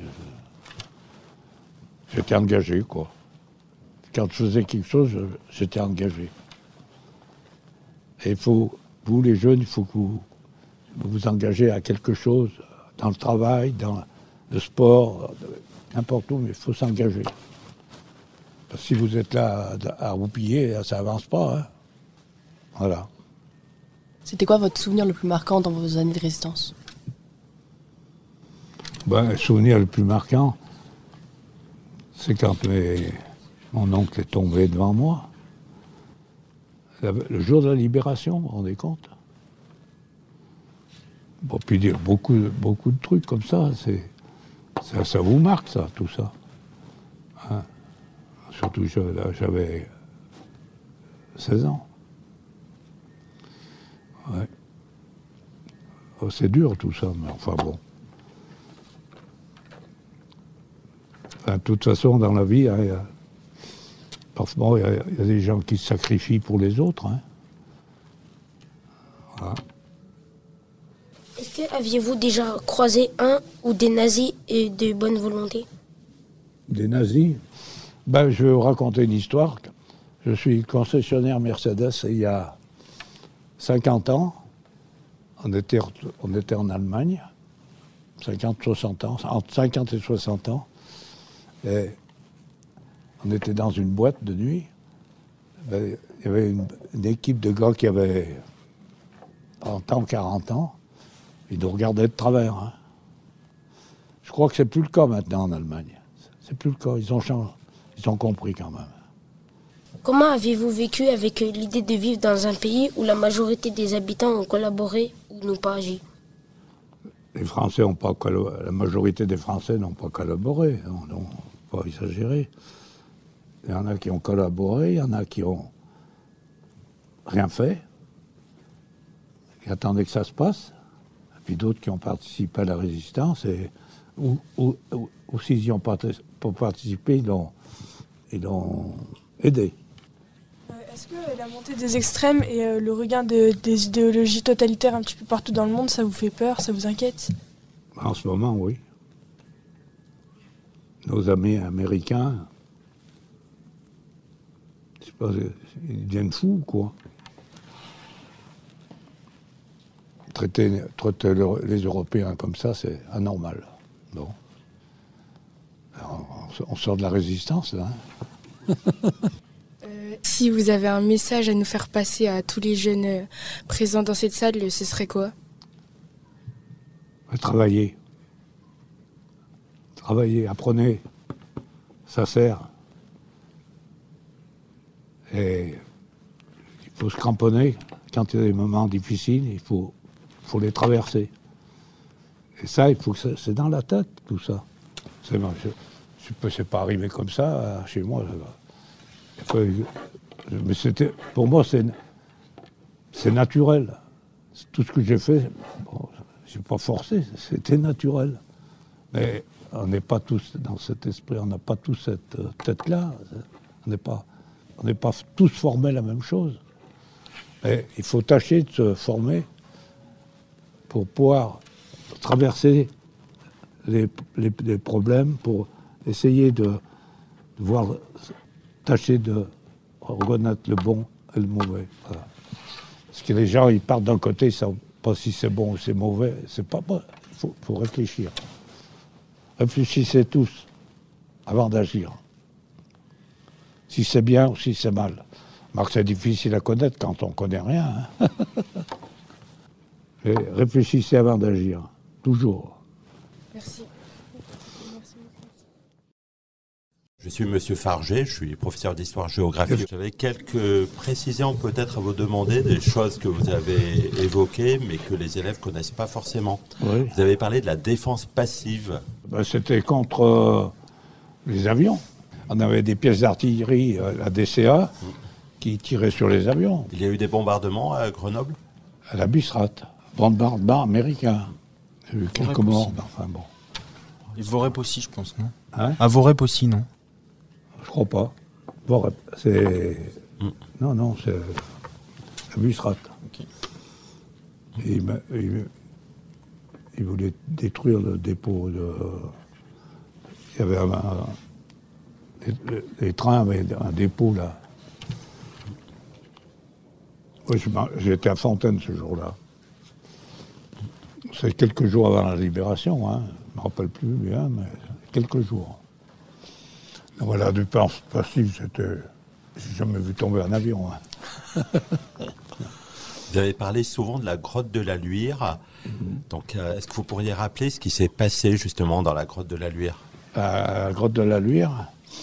J'étais engagé, quoi. Quand je faisais quelque chose, j'étais engagé. Et il faut, vous les jeunes, il faut que vous vous engagez à quelque chose, dans le travail, dans le sport, n'importe où, mais il faut s'engager. Parce que si vous êtes là à, à roupiller, ça avance pas. Hein. Voilà. C'était quoi votre souvenir le plus marquant dans vos années de résistance? Ben, le souvenir le plus marquant, c'est quand mes, mon oncle est tombé devant moi. Le jour de la libération, vous vous rendez compte? Bon, puis dire beaucoup, beaucoup de trucs comme ça, c'est, ça, ça vous marque, ça, tout ça. Hein? Surtout, là, j'avais seize ans. Ouais. Oh, c'est dur tout ça, mais enfin bon. Enfin, de toute façon, dans la vie, hein, il y a, parfois, il y, a, il y a des gens qui se sacrifient pour les autres. Hein. Voilà. Est-ce que aviez-vous déjà croisé un ou des nazis et de bonne volonté? Des nazis? Ben, je vais vous raconter une histoire. Je suis concessionnaire Mercedes et il y a cinquante ans, on était, on était en Allemagne, cinquante, soixante ans, entre cinquante et soixante ans, et on était dans une boîte de nuit. Il y avait une, une équipe de gars qui avaient trente ans, quarante ans, ils nous regardaient de travers. Hein. Je crois que c'est plus le cas maintenant en Allemagne. C'est plus le cas, ils ont changé, ils ont compris quand même. Comment avez-vous vécu avec l'idée de vivre dans un pays où la majorité des habitants ont collaboré ou n'ont pas agi? Les Français n'ont pas collaboré, la majorité des Français n'ont pas collaboré, non, non, pas exagérer. Il y en a qui ont collaboré, il y en a qui ont rien fait, qui attendaient que ça se passe, et puis d'autres qui ont participé à la résistance, et ou, ou, ou, ou s'ils n'y ont pas, pas participé, ils l'ont, ils l'ont aidé. Est-ce que la montée des extrêmes et euh, le regain de, des idéologies totalitaires un petit peu partout dans le monde, ça vous fait peur, ça vous inquiète? En ce moment, oui. Nos amis américains, je sais pas, ils deviennent fous, quoi. Traiter, traiter les Européens comme ça, c'est anormal. Bon. Alors, on sort de la résistance, là. Hein. Si vous avez un message à nous faire passer à tous les jeunes présents dans cette salle, ce serait quoi? Travailler. travaillez, apprenez, ça sert. Et il faut se cramponner. Quand il y a des moments difficiles, il faut, faut les traverser. Et ça, il faut que ça, c'est dans la tête, tout ça. C'est, je, je peux, c'est pas arrivé comme ça chez moi. Il faut, mais c'était, pour moi, c'est, c'est naturel. Tout ce que j'ai fait, bon, je n'ai pas forcé, c'était naturel. Mais on n'est pas tous dans cet esprit, on n'a pas tous cette euh, tête-là. On n'est pas, on n'est pas tous formés la même chose. Mais il faut tâcher de se former pour pouvoir traverser les, les, les problèmes, pour essayer de, de voir, tâcher de reconnaître le bon et le mauvais. Voilà. Parce que les gens, ils partent d'un côté, ils ne savent pas si c'est bon ou c'est mauvais. C'est pas bon. Il faut, faut réfléchir. Réfléchissez tous avant d'agir. Si c'est bien ou si c'est mal. Marc, c'est difficile à connaître quand on ne connaît rien. Hein. Et réfléchissez avant d'agir. Toujours. Merci. Je suis Monsieur Farger, je suis professeur d'histoire-géographie. J'avais quelques précisions peut-être à vous demander, des choses que vous avez évoquées, mais que les élèves ne connaissent pas forcément. Oui. Vous avez parlé de la défense passive. Ben, c'était contre euh, les avions. On avait des pièces d'artillerie, euh, la D C A, mmh. qui tiraient sur les avions. Il y a eu des bombardements à Grenoble ? À la Busserate. Bombardement américain. J'ai eu quelques morts, enfin bon. Et Vorep aussi, je pense, non ? Hein ? À Vorep aussi, non ? Je crois pas. Vorep, c'est... Mm. Non, non, c'est la Busserate. Okay. Et il, il, il voulait détruire le dépôt de... Il y avait un... un les, les trains avaient un dépôt, là. Oui, j'étais à Fontaine ce jour-là. C'est quelques jours avant la libération, hein. Je ne me rappelle plus bien, mais quelques jours. Donc voilà, du passif, c'était... J'ai jamais vu tomber un avion. Hein. Vous avez parlé souvent de la grotte de la Luire. Mm-hmm. Donc, euh, est-ce que vous pourriez rappeler ce qui s'est passé justement dans la grotte de la Luire ? À la grotte de la Luire,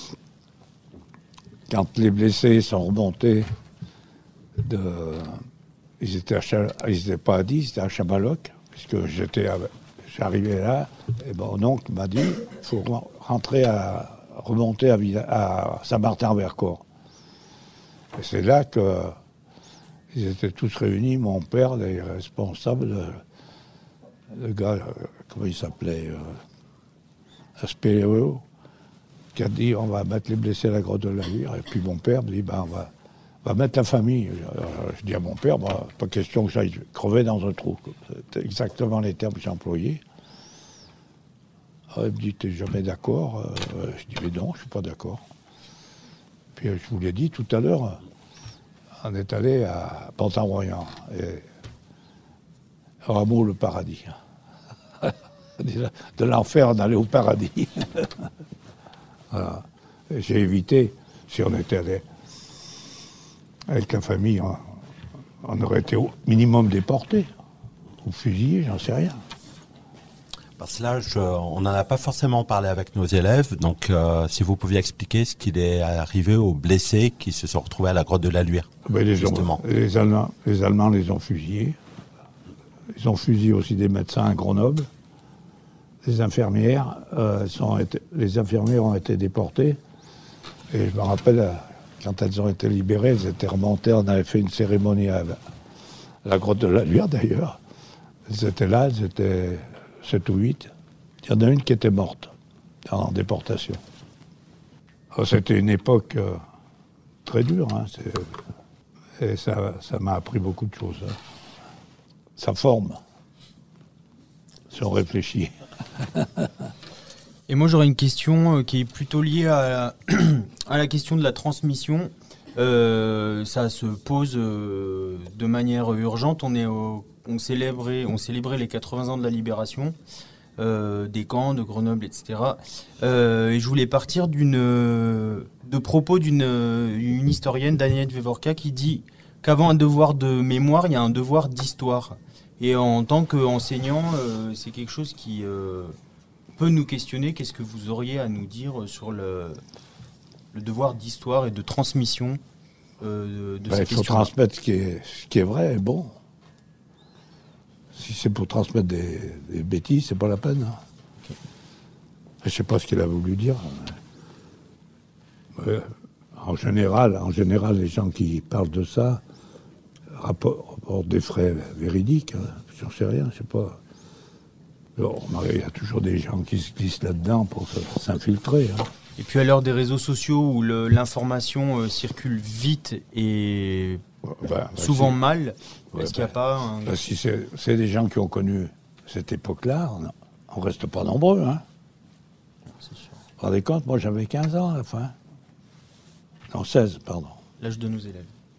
quand les blessés sont remontés de... Ils étaient, à Chal... ils étaient pas à dix, ils étaient à Chamaloc, puisque j'étais à... j'arrivais là, et mon oncle m'a dit, il faut rentrer à... remonter à, à Saint-Martin-en-Vercors. Et c'est là qu'ils étaient tous réunis, mon père, les responsables, le, le gars, comment il s'appelait, euh, S P E O, qui a dit on va mettre les blessés à la grotte de la Luire. Et puis mon père me dit ben, on, va, on va mettre la famille. Alors, je dis à mon père, ben, pas question que j'aille crever dans un trou. C'était exactement les termes que j'ai employés. Alors, il me dit, t'es jamais d'accord ? euh, Je dis, mais non, je suis pas d'accord. Puis je vous l'ai dit tout à l'heure, on est allé à Pont-en-Royan, et Rameau le paradis. De l'enfer, on allait au paradis. Voilà. J'ai évité, si on était allé avec la famille, on, on aurait été au minimum déportés, ou fusillés, j'en sais rien. Parce que là, je, on n'en a pas forcément parlé avec nos élèves, donc euh, si vous pouviez expliquer ce qu'il est arrivé aux blessés qui se sont retrouvés à la grotte de la Luire. Ben les, justement. Ont, les, Allemands, les Allemands les ont fusillés. Ils ont fusillé aussi des médecins à Grenoble. Les infirmières, euh, sont été, les infirmières ont été déportées. Et je me rappelle, quand elles ont été libérées, elles étaient remontées. On avait fait une cérémonie à la, à la grotte de la Luire, d'ailleurs. Elles étaient là, elles étaient... sept ou huit, il y en a une qui était morte en déportation. Alors, c'était une époque euh, très dure, hein, et ça, ça m'a appris beaucoup de choses. Hein. Ça forme, si on réfléchit. Et moi j'aurais une question euh, qui est plutôt liée à la, à la question de la transmission. Euh, ça se pose euh, de manière urgente. On est au On célébrait, on célébrait les quatre-vingts ans de la libération, euh, des camps, de Grenoble, et cetera. Euh, et je voulais partir d'une, de propos d'une une historienne, Danielle Vevorka, qui dit qu'avant un devoir de mémoire, il y a un devoir d'histoire. Et en tant qu'enseignant, euh, c'est quelque chose qui, euh, peut nous questionner, qu'est-ce que vous auriez à nous dire sur le, le devoir d'histoire et de transmission euh, de, de ben, ces questions? Il faut transmettre ce qui est, ce qui est vrai et bon. Si c'est pour transmettre des, des bêtises, c'est pas la peine. Hein. Okay. Je sais pas ce qu'il a voulu dire. Mais, en général, en général, les gens qui parlent de ça rapportent des faits véridiques. Hein. J'en sais rien, je sais pas. Alors, il y a toujours des gens qui se glissent là-dedans pour s'infiltrer. Hein. Et puis à l'heure des réseaux sociaux où le, l'information euh, circule vite et bah, bah, souvent si. mal, ouais, est-ce bah, qu'il n'y a pas un... bah, si c'est, c'est des gens qui ont connu cette époque-là, on ne reste pas nombreux. Hein. C'est sûr. Vous vous rendez compte, moi j'avais quinze ans à la fin. Non, seize, pardon. L'âge de nos élèves.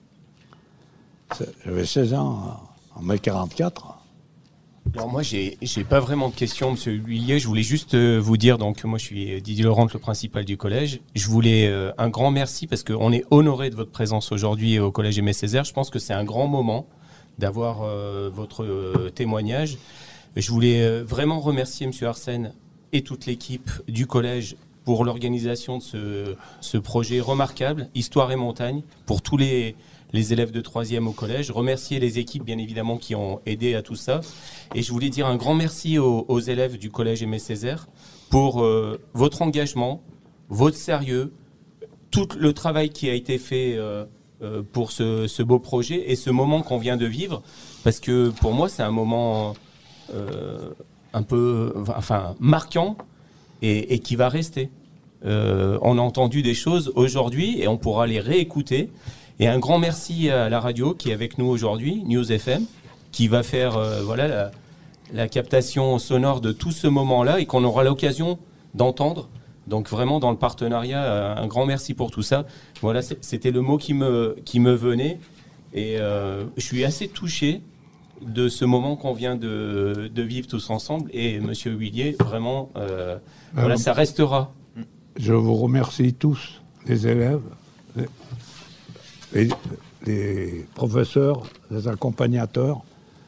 J'avais seize ans en mai quarante-quatre. Alors moi, j'ai, j'ai pas vraiment de questions, Monsieur Huillier. Je voulais juste euh, vous dire, donc moi je suis Didier Laurent, le principal du collège. Je voulais euh, un grand merci parce qu'on est honoré de votre présence aujourd'hui au collège Aimé Césaire. Je pense que c'est un grand moment d'avoir euh, votre euh, témoignage. Je voulais euh, vraiment remercier Monsieur Arsène et toute l'équipe du collège pour l'organisation de ce, ce projet remarquable, Histoire et Montagne, pour tous les, les élèves de troisième au collège. Remercier les équipes, bien évidemment, qui ont aidé à tout ça. Et je voulais dire un grand merci aux, aux élèves du collège Aimé Césaire pour euh, votre engagement, votre sérieux, tout le travail qui a été fait euh, euh, pour ce, ce beau projet et ce moment qu'on vient de vivre. Parce que pour moi, c'est un moment euh, un peu enfin, marquant. Et, et qui va rester. Euh, on a entendu des choses aujourd'hui et on pourra les réécouter. Et un grand merci à la radio qui est avec nous aujourd'hui, News F M, qui va faire euh, voilà, la, la captation sonore de tout ce moment-là et qu'on aura l'occasion d'entendre. Donc vraiment dans le partenariat, un grand merci pour tout ça. Voilà, c'était le mot qui me, qui me venait. Et euh, je suis assez touché de ce moment qu'on vient de, de vivre tous ensemble. Et Monsieur Huillier, vraiment, euh, voilà, euh, ça restera. Je vous remercie tous, les élèves, les, les, les professeurs, les accompagnateurs,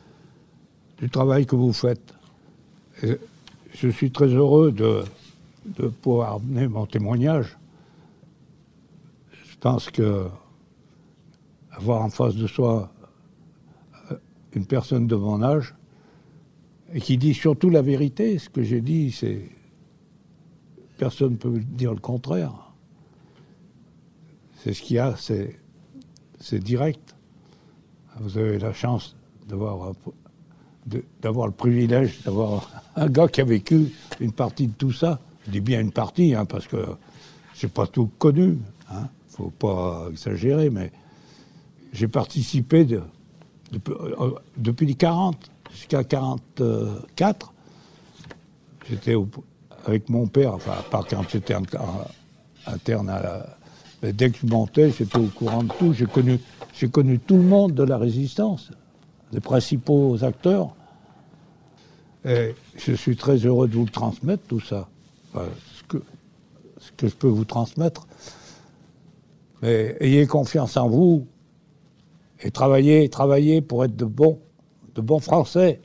du travail que vous faites. Et je suis très heureux de, de pouvoir amener mon témoignage. Je pense que avoir en face de soi une personne de mon âge, et qui dit surtout la vérité. Ce que j'ai dit, c'est... Personne ne peut dire le contraire. C'est ce qu'il y a, c'est, c'est direct. Vous avez la chance d'avoir, de, d'avoir le privilège d'avoir un gars qui a vécu une partie de tout ça. Je dis bien une partie, hein, parce que j'ai pas tout connu. Hein. Faut pas exagérer, mais j'ai participé de... Depuis, euh, depuis les quarante jusqu'à quarante-quatre, j'étais au, avec mon père, enfin, à part quand j'étais en, en, interne à la... Mais dès que je montais, j'étais au courant de tout. J'ai connu, j'ai connu tout le monde de la résistance, les principaux acteurs. Et je suis très heureux de vous le transmettre, tout ça. Enfin, ce, que, ce que je peux vous transmettre. Mais ayez confiance en vous. Et travailler, travailler pour être de bons, de bons Français.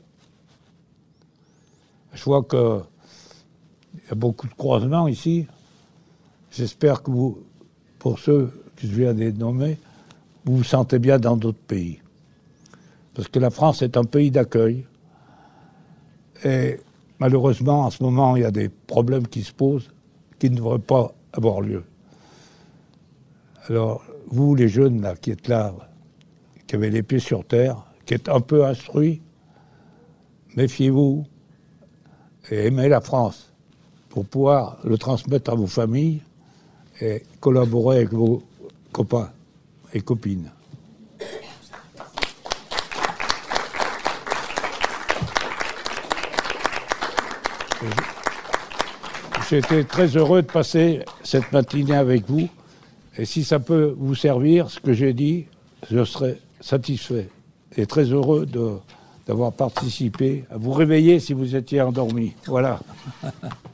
Je vois qu'il y a beaucoup de croisements ici. J'espère que vous, pour ceux que je viens de nommer, vous vous sentez bien dans d'autres pays. Parce que la France est un pays d'accueil. Et malheureusement, en ce moment, il y a des problèmes qui se posent qui ne devraient pas avoir lieu. Alors, vous, les jeunes là, qui êtes là, qui avez les pieds sur terre, qui êtes un peu instruits, méfiez-vous et aimez la France pour pouvoir le transmettre à vos familles et collaborer avec vos copains et copines. J'ai été très heureux de passer cette matinée avec vous et si ça peut vous servir, ce que j'ai dit, je serai satisfait et très heureux de, d'avoir participé, à vous réveiller si vous étiez endormi. Voilà.